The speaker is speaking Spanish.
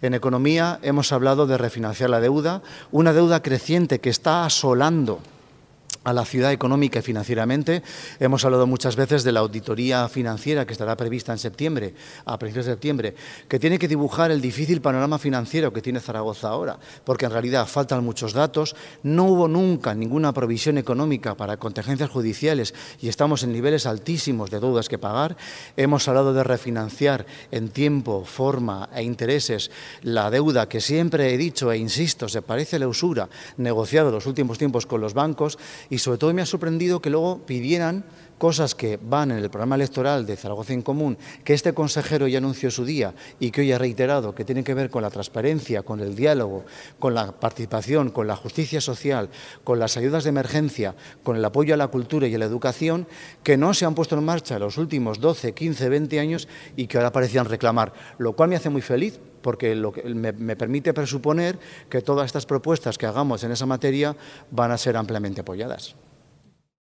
En economía hemos hablado de refinanciar la deuda, una deuda creciente que está asolando a la ciudad económica y financieramente. Hemos hablado muchas veces de la auditoría financiera que estará prevista en septiembre, a principios de septiembre, que tiene que dibujar el difícil panorama financiero que tiene Zaragoza ahora, porque en realidad faltan muchos datos, no hubo nunca ninguna provisión económica para contingencias judiciales y estamos en niveles altísimos de deudas que pagar. Hemos hablado de refinanciar en tiempo, forma e intereses la deuda que siempre he dicho e insisto, se parece a la usura, negociado en los últimos tiempos con los bancos. Y sobre todo me ha sorprendido que luego pidieran cosas que van en el programa electoral de Zaragoza en Común, que este consejero ya anunció su día y que hoy ha reiterado, que tienen que ver con la transparencia, con el diálogo, con la participación, con la justicia social, con las ayudas de emergencia, con el apoyo a la cultura y a la educación, que no se han puesto en marcha en los últimos 12, 15, 20 años y que ahora parecían reclamar, lo cual me hace muy feliz, porque me permite presuponer que todas estas propuestas que hagamos en esa materia van a ser ampliamente apoyadas.